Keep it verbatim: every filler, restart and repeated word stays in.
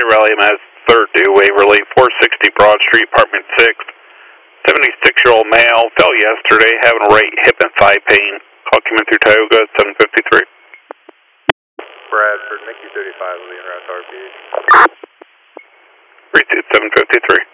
Raleigh, Mass. third due, Waverly, four sixty Broad Street, apartment six. seventy-six-year-old male fell yesterday having right hip and thigh pain. Call came in through Tioga at seven fifty-three. Bradford, Mickey thirty-five, leaving route to R P. Retweet seven fifty-three.